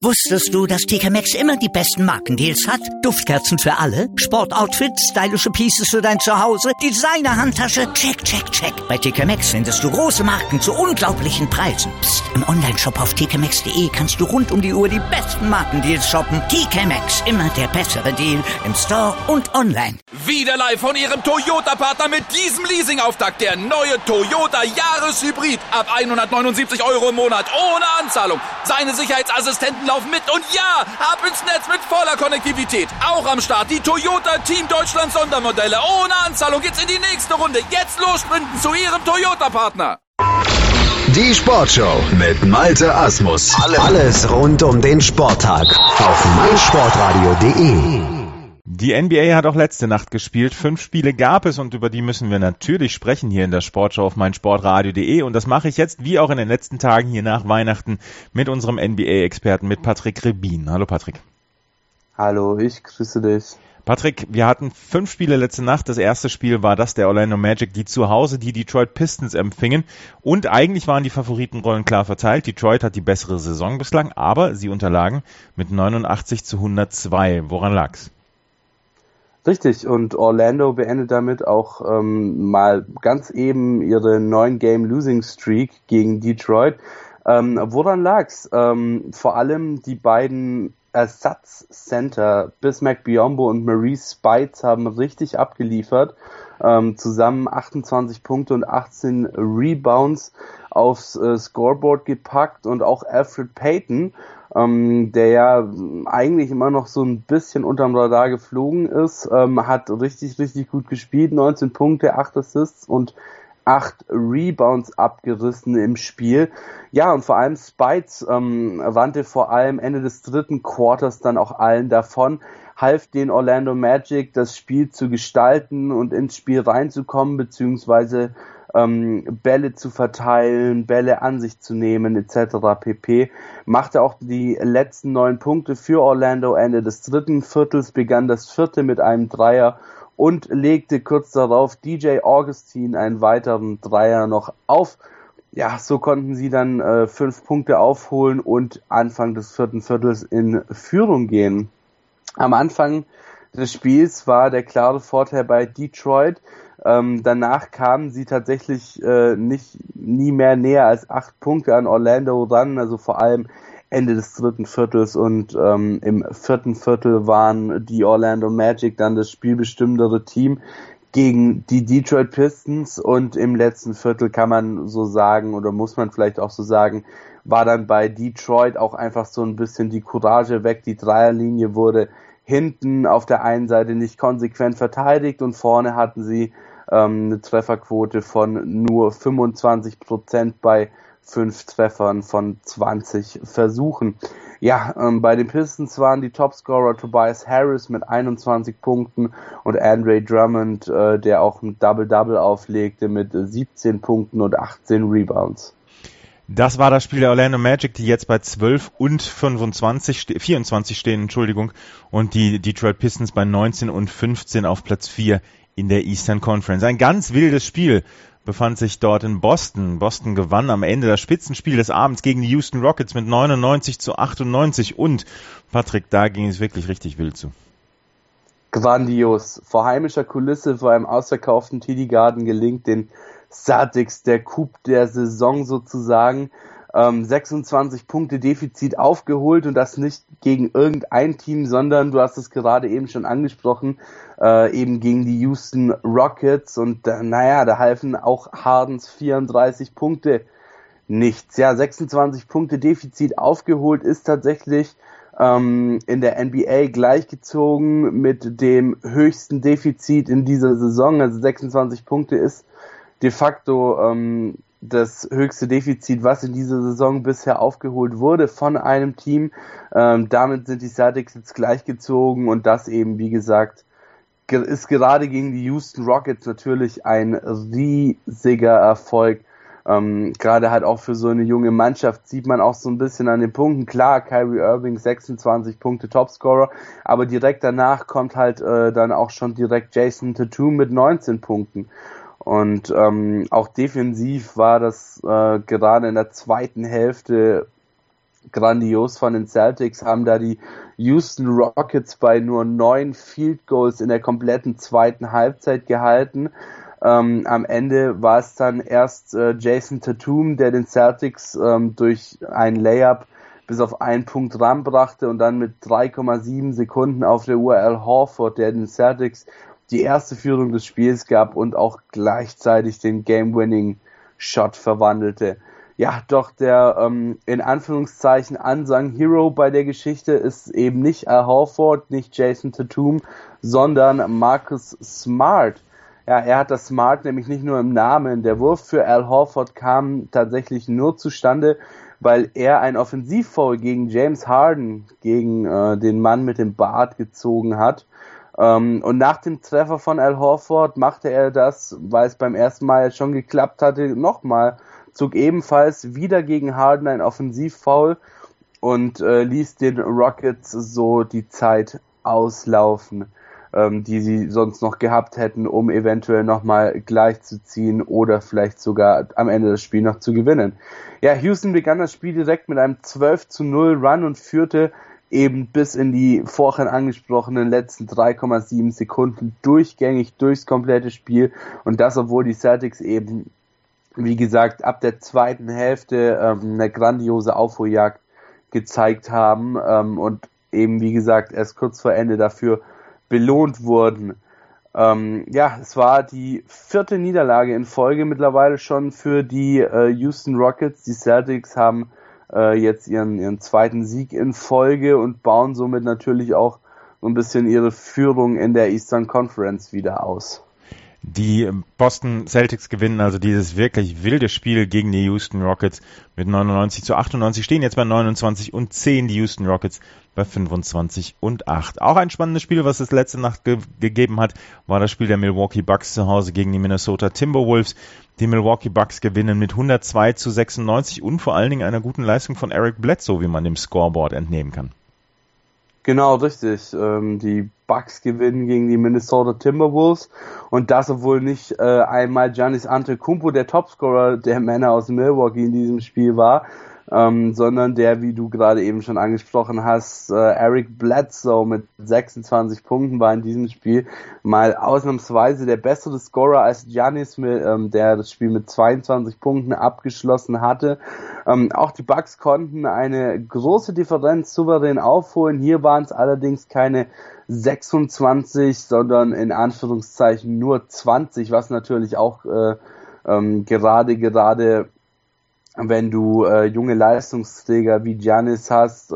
Wusstest du, dass TK Maxx immer die besten Markendeals hat? Duftkerzen für alle, Sportoutfits, stylische Pieces für dein Zuhause, Designer-Handtasche, check, check, check. Bei TK Maxx findest du große Marken zu unglaublichen Preisen. Psst. Im Onlineshop auf tkmaxx.de kannst du rund um die Uhr die besten Markendeals shoppen. TK Maxx, immer der bessere Deal im Store und online. Wieder live von Ihrem Toyota-Partner mit diesem Leasing-Auftakt. Der neue Toyota Jahreshybrid. Ab 179 € im Monat. Ohne Anzahlung. Seine Sicherheitsassistenten laufen mit. Und ja, ab ins Netz mit voller Konnektivität. Auch am Start die Toyota Team Deutschland Sondermodelle. Ohne Anzahlung geht's in die nächste Runde. Jetzt los sprinten zu Ihrem Toyota-Partner. Die Sportshow mit Malte Asmus. Alles rund um den Sporttag auf meinsportradio.de. Die NBA hat auch letzte Nacht gespielt. 5 Spiele gab es und über die müssen wir natürlich sprechen hier in der Sportshow auf meinsportradio.de. Und das mache ich jetzt, wie auch in den letzten Tagen hier nach Weihnachten, mit unserem NBA-Experten, mit Patrick Rebin. Hallo Patrick. Hallo, ich grüße dich. Patrick, wir hatten 5 Spiele letzte Nacht. Das erste Spiel war das der Orlando Magic, die zu Hause die Detroit Pistons empfingen. Und eigentlich waren die Favoritenrollen klar verteilt. Detroit hat die bessere Saison bislang, aber sie unterlagen mit 89-102. Woran lag's? Richtig, und Orlando beendet damit auch mal ganz eben ihre 9-Game-Losing-Streak gegen Detroit. Woran lag's? Vor allem die beiden Ersatzcenter Bismack Biyombo und Maurice Spites haben richtig abgeliefert. Zusammen 28 Punkte und 18 Rebounds aufs Scoreboard gepackt, und auch Elfrid Payton, der ja eigentlich immer noch so ein bisschen unterm Radar geflogen ist, hat richtig gut gespielt, 19 Punkte, 8 Assists und 8 Rebounds abgerissen im Spiel. Ja, und vor allem Spites rannte vor allem Ende des dritten Quarters dann auch allen davon, half den Orlando Magic, das Spiel zu gestalten und ins Spiel reinzukommen, beziehungsweise Bälle zu verteilen, Bälle an sich zu nehmen, etc. pp. Machte auch die letzten 9 Punkte für Orlando. Ende des dritten Viertels begann das vierte mit einem Dreier und legte kurz darauf DJ Augustin einen weiteren Dreier noch auf. Ja, so konnten sie dann 5 Punkte aufholen und Anfang des vierten Viertels in Führung gehen. Am Anfang des Spiels war der klare Vorteil bei Detroit. Danach kamen sie tatsächlich nie mehr näher als 8 Punkte an Orlando ran, also vor allem Ende des dritten Viertels, und im vierten Viertel waren die Orlando Magic dann das spielbestimmendere Team gegen die Detroit Pistons, und im letzten Viertel kann man so sagen, oder muss man vielleicht auch so sagen, war dann bei Detroit auch einfach so ein bisschen die Courage weg. Die Dreierlinie wurde hinten auf der einen Seite nicht konsequent verteidigt und vorne hatten sie eine Trefferquote von nur 25% bei 5 Treffern von 20 Versuchen. Ja, bei den Pistons waren die Topscorer Tobias Harris mit 21 Punkten und Andre Drummond, der auch ein Double-Double auflegte mit 17 Punkten und 18 Rebounds. Das war das Spiel der Orlando Magic, die jetzt bei 12 und 24 stehen, und die Detroit Pistons bei 19 und 15 auf Platz 4 in der Eastern Conference. Ein ganz wildes Spiel befand sich dort in Boston. Boston gewann am Ende das Spitzenspiel des Abends gegen die Houston Rockets mit 99-98, und Patrick, da ging es wirklich richtig wild zu. Grandios. Vor heimischer Kulisse, vor einem ausverkauften TD Garden gelingt den Celtics der Coup der Saison sozusagen. 26 Punkte Defizit aufgeholt, und das nicht gegen irgendein Team, sondern, du hast es gerade eben schon angesprochen, eben gegen die Houston Rockets, und da halfen auch Hardens 34 Punkte nichts. Ja, 26 Punkte Defizit aufgeholt ist tatsächlich in der NBA gleichgezogen mit dem höchsten Defizit in dieser Saison. Also 26 Punkte ist de facto das höchste Defizit, was in dieser Saison bisher aufgeholt wurde von einem Team. Damit sind die Celtics jetzt gleichgezogen, und das eben, wie gesagt, ist gerade gegen die Houston Rockets natürlich ein riesiger Erfolg. Gerade halt auch für so eine junge Mannschaft sieht man auch so ein bisschen an den Punkten. Klar, Kyrie Irving 26 Punkte Topscorer, aber direkt danach kommt halt dann auch schon direkt Jason Tatum mit 19 Punkten. Und auch defensiv war das gerade in der zweiten Hälfte grandios von den Celtics, haben da die Houston Rockets bei nur 9 Field Goals in der kompletten zweiten Halbzeit gehalten. Am Ende war es dann erst Jason Tatum, der den Celtics durch ein Layup bis auf einen Punkt ranbrachte und dann mit 3,7 Sekunden auf der Uhr Al Horford, der den Celtics die erste Führung des Spiels gab und auch gleichzeitig den Game-Winning-Shot verwandelte. Ja, doch der in Anführungszeichen unsung Hero bei der Geschichte ist eben nicht Al Horford, nicht Jason Tatum, sondern Marcus Smart. Ja, er hat das Smart nämlich nicht nur im Namen. Der Wurf für Al Horford kam tatsächlich nur zustande, weil er ein Offensivfoul gegen James Harden, gegen den Mann mit dem Bart gezogen hat. Und nach dem Treffer von Al Horford machte er das, weil es beim ersten Mal schon geklappt hatte, nochmal, zog ebenfalls wieder gegen Harden ein Offensivfoul und ließ den Rockets so die Zeit auslaufen, die sie sonst noch gehabt hätten, um eventuell nochmal gleichzuziehen oder vielleicht sogar am Ende das Spiel noch zu gewinnen. Ja, Houston begann das Spiel direkt mit einem 12-0 Run und führte eben bis in die vorhin angesprochenen letzten 3,7 Sekunden durchgängig durchs komplette Spiel, und das, obwohl die Celtics eben, wie gesagt, ab der zweiten Hälfte eine grandiose Aufholjagd gezeigt haben und eben, wie gesagt, erst kurz vor Ende dafür belohnt wurden. Ja, es war die 4. Niederlage in Folge mittlerweile schon für die Houston Rockets. Die Celtics haben jetzt ihren zweiten Sieg in Folge und bauen somit natürlich auch so ein bisschen ihre Führung in der Eastern Conference wieder aus. Die Boston Celtics gewinnen also dieses wirklich wilde Spiel gegen die Houston Rockets mit 99-98, stehen jetzt bei 29-10, die Houston Rockets bei 25-8. Auch ein spannendes Spiel, was es letzte Nacht gegeben hat, war das Spiel der Milwaukee Bucks zu Hause gegen die Minnesota Timberwolves. Die Milwaukee Bucks gewinnen mit 102-96 und vor allen Dingen einer guten Leistung von Eric Bledsoe, wie man dem Scoreboard entnehmen kann. Genau, richtig. Die Bucks gewinnen gegen die Minnesota Timberwolves, und das, obwohl nicht einmal Giannis Antetokounmpo der Topscorer der Männer aus Milwaukee in diesem Spiel war, sondern der, wie du gerade eben schon angesprochen hast, Eric Bledsoe mit 26 Punkten war in diesem Spiel mal ausnahmsweise der bessere Scorer als Giannis, der das Spiel mit 22 Punkten abgeschlossen hatte. Auch die Bucks konnten eine große Differenz souverän aufholen. Hier waren es allerdings keine 26, sondern in Anführungszeichen nur 20, was natürlich auch gerade wenn du junge Leistungsträger wie Giannis hast,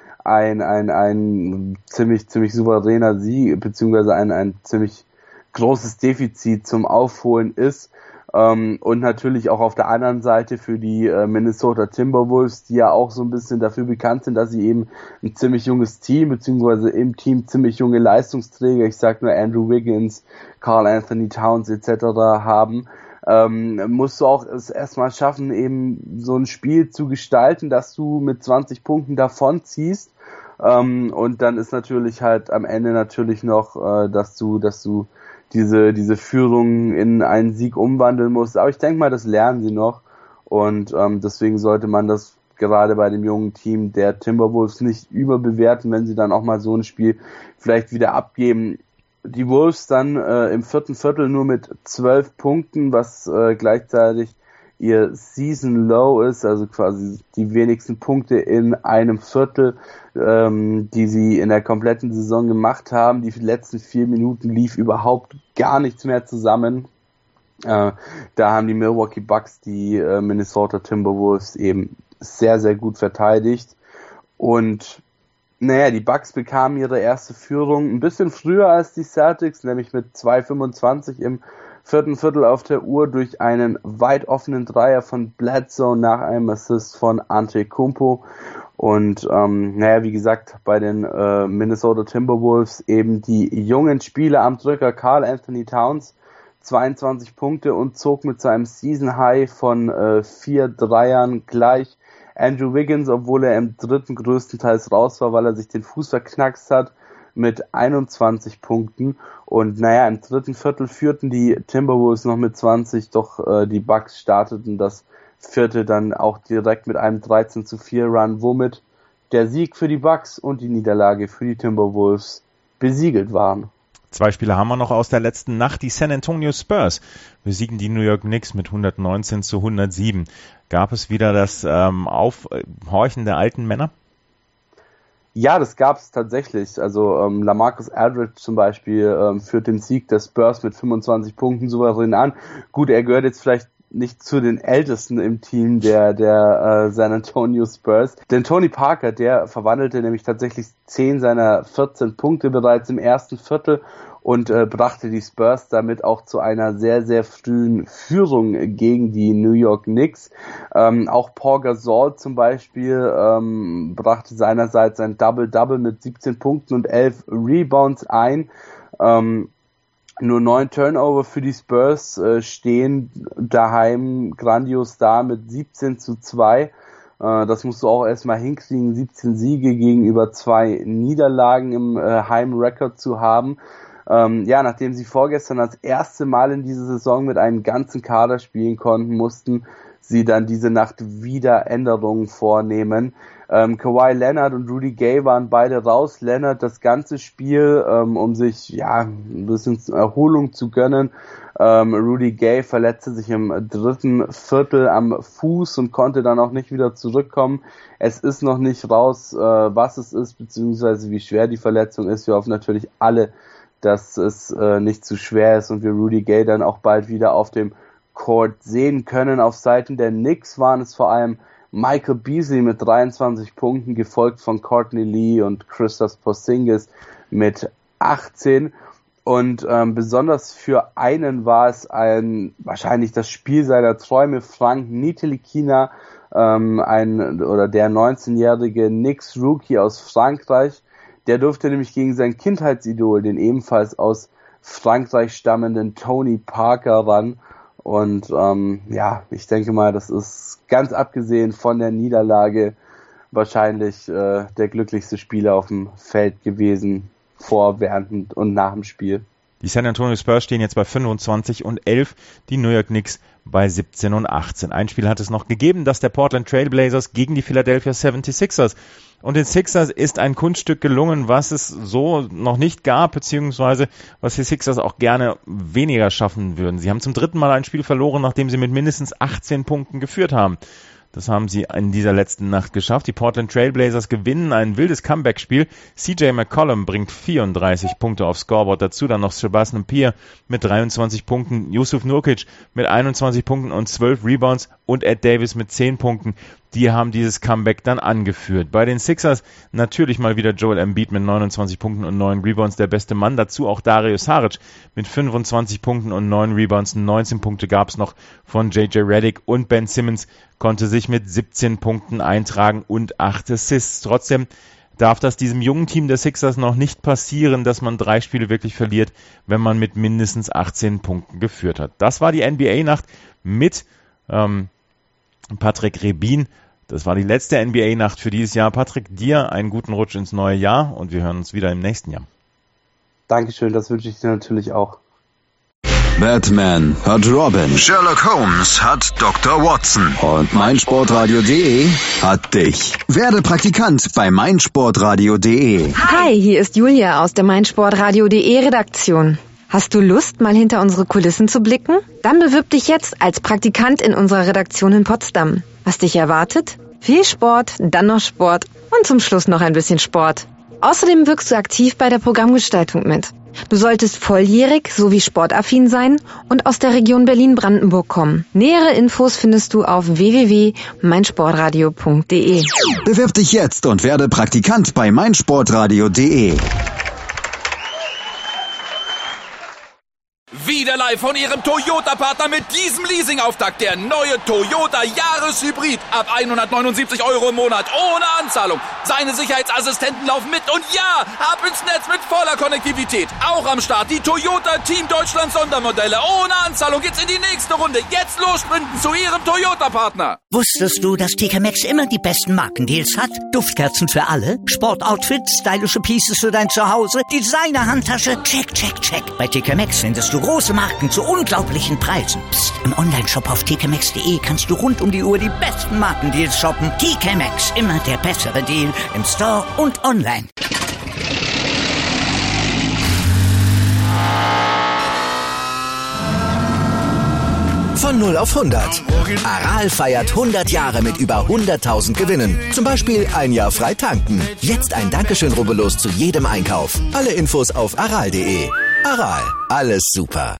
ein ziemlich souveräner Sieg, beziehungsweise ein ziemlich großes Defizit zum Aufholen ist. Und natürlich auch auf der anderen Seite für die Minnesota Timberwolves, die ja auch so ein bisschen dafür bekannt sind, dass sie eben ein ziemlich junges Team, beziehungsweise im Team ziemlich junge Leistungsträger, ich sag nur Andrew Wiggins, Karl Anthony Towns etc. haben, musst du auch es erstmal schaffen, eben so ein Spiel zu gestalten, dass du mit 20 Punkten davonziehst. Und dann ist natürlich halt am Ende natürlich noch, dass du diese Führung in einen Sieg umwandeln musst. Aber ich denke mal, das lernen sie noch. Und deswegen sollte man das gerade bei dem jungen Team der Timberwolves nicht überbewerten, wenn sie dann auch mal so ein Spiel vielleicht wieder abgeben. Die Wolves dann im vierten Viertel nur mit 12 Punkten, was gleichzeitig ihr Season Low ist, also quasi die wenigsten Punkte in einem Viertel, die sie in der kompletten Saison gemacht haben. Die letzten 4 Minuten lief überhaupt gar nichts mehr zusammen. Da haben die Milwaukee Bucks die Minnesota Timberwolves eben sehr, sehr gut verteidigt. Und naja, die Bucks bekamen ihre erste Führung ein bisschen früher als die Celtics, nämlich mit 2:25 im vierten Viertel auf der Uhr durch einen weit offenen Dreier von Bledsoe nach einem Assist von Antetokounmpo. Und naja, wie gesagt, bei den Minnesota Timberwolves eben die jungen Spieler am Drücker. Karl Anthony Towns 22 Punkte und zog mit seinem Season High von 4 Dreiern gleich. Andrew Wiggins, obwohl er im dritten größtenteils raus war, weil er sich den Fuß verknackst hat, mit 21 Punkten. Und naja, im dritten Viertel führten die Timberwolves noch mit 20, doch die Bucks starteten das vierte dann auch direkt mit einem 13-4 Run, womit der Sieg für die Bucks und die Niederlage für die Timberwolves besiegelt waren. 2 Spiele haben wir noch aus der letzten Nacht. Die San Antonio Spurs besiegen die New York Knicks mit 119-107. Gab es wieder das Aufhorchen der alten Männer? Ja, das gab es tatsächlich. Also LaMarcus Aldridge zum Beispiel führt den Sieg der Spurs mit 25 Punkten souverän an. Gut, er gehört jetzt vielleicht nicht zu den Ältesten im Team der San Antonio Spurs. Denn Tony Parker, der verwandelte nämlich tatsächlich 10 seiner 14 Punkte bereits im ersten Viertel und brachte die Spurs damit auch zu einer sehr, sehr frühen Führung gegen die New York Knicks. Auch Paul Gasol zum Beispiel brachte seinerseits ein Double-Double mit 17 Punkten und 11 Rebounds ein. Nur 9 Turnover für die Spurs stehen daheim grandios da mit 17-2. Das musst du auch erstmal hinkriegen, 17 Siege gegenüber 2 Niederlagen im Heimrekord zu haben. Nachdem sie vorgestern das erste Mal in dieser Saison mit einem ganzen Kader spielen konnten, mussten sie dann diese Nacht wieder Änderungen vornehmen. Kawhi Leonard und Rudy Gay waren beide raus. Leonard das ganze Spiel, um sich ein bisschen Erholung zu gönnen. Rudy Gay verletzte sich im dritten Viertel am Fuß und konnte dann auch nicht wieder zurückkommen. Es ist noch nicht raus, was es ist, beziehungsweise wie schwer die Verletzung ist. Wir hoffen natürlich alle, dass es nicht zu schwer ist und wir Rudy Gay dann auch bald wieder auf dem Court sehen können. Auf Seiten der Knicks waren es vor allem Michael Beasley mit 23 Punkten, gefolgt von Courtney Lee und Kristaps Porzingis mit 18. Und besonders für einen war es wahrscheinlich das Spiel seiner Träume. Frank Ntilikina, der 19-jährige Knicks-Rookie aus Frankreich, der durfte nämlich gegen sein Kindheitsidol, den ebenfalls aus Frankreich stammenden Tony Parker, ran. Und ich denke mal, das ist ganz abgesehen von der Niederlage wahrscheinlich der glücklichste Spieler auf dem Feld gewesen, vor, während und nach dem Spiel. Die San Antonio Spurs stehen jetzt bei 25-11, die New York Knicks bei 17-18. Ein Spiel hat es noch gegeben, das der Portland Trail Blazers gegen die Philadelphia 76ers. Und den Sixers ist ein Kunststück gelungen, was es so noch nicht gab, beziehungsweise was die Sixers auch gerne weniger schaffen würden. Sie haben zum dritten Mal ein Spiel verloren, nachdem sie mit mindestens 18 Punkten geführt haben. Das haben sie in dieser letzten Nacht geschafft. Die Portland Trail Blazers gewinnen ein wildes Comeback-Spiel. CJ McCollum bringt 34 Punkte aufs Scoreboard. Dazu dann noch Sebastian Pierre mit 23 Punkten, Jusuf Nurkic mit 21 Punkten und 12 Rebounds und Ed Davis mit 10 Punkten. Die haben dieses Comeback dann angeführt. Bei den Sixers natürlich mal wieder Joel Embiid mit 29 Punkten und 9 Rebounds, der beste Mann. Dazu auch Dario Saric mit 25 Punkten und 9 Rebounds. 19 Punkte gab es noch von JJ Redick und Ben Simmons konnte sich mit 17 Punkten eintragen und 8 Assists. Trotzdem darf das diesem jungen Team der Sixers noch nicht passieren, dass man 3 Spiele wirklich verliert, wenn man mit mindestens 18 Punkten geführt hat. Das war die NBA-Nacht mit Patrick Rebin. Das war die letzte NBA-Nacht für dieses Jahr. Patrick, dir einen guten Rutsch ins neue Jahr und wir hören uns wieder im nächsten Jahr. Dankeschön, das wünsche ich dir natürlich auch. Batman hat Robin, Sherlock Holmes hat Dr. Watson und meinsportradio.de hat dich. Werde Praktikant bei meinsportradio.de. Hi, hier ist Julia aus der meinsportradio.de Redaktion. Hast du Lust, mal hinter unsere Kulissen zu blicken? Dann bewirb dich jetzt als Praktikant in unserer Redaktion in Potsdam. Was dich erwartet? Viel Sport, dann noch Sport und zum Schluss noch ein bisschen Sport. Außerdem wirkst du aktiv bei der Programmgestaltung mit. Du solltest volljährig sowie sportaffin sein und aus der Region Berlin-Brandenburg kommen. Nähere Infos findest du auf www.meinsportradio.de. Bewirb dich jetzt und werde Praktikant bei meinsportradio.de. Wieder live von Ihrem Toyota-Partner mit diesem Leasing-Auftakt. Der neue Toyota Jahreshybrid. Ab 179 € im Monat. Ohne Anzahlung. Seine Sicherheitsassistenten laufen mit. Und ja, ab ins Netz mit voller Konnektivität. Auch am Start die Toyota Team Deutschland Sondermodelle. Ohne Anzahlung geht's in die nächste Runde. Jetzt los sprinten zu Ihrem Toyota-Partner. Wusstest du, dass TK Maxx immer die besten Markendeals hat? Duftkerzen für alle, Sportoutfits, stylische Pieces für dein Zuhause, Designer-Handtasche, check, check, check. Bei TK Maxx findest du große Marken zu unglaublichen Preisen. Psst. Im Onlineshop auf tkmaxx.de kannst du rund um die Uhr die besten Markendeals shoppen. TK Maxx, immer der bessere Deal im Store und online. Von 0 auf 100. Aral feiert 100 Jahre mit über 100.000 Gewinnen. Zum Beispiel ein Jahr frei tanken. Jetzt ein Dankeschön, rubbellos zu jedem Einkauf. Alle Infos auf aral.de. Aral, alles super.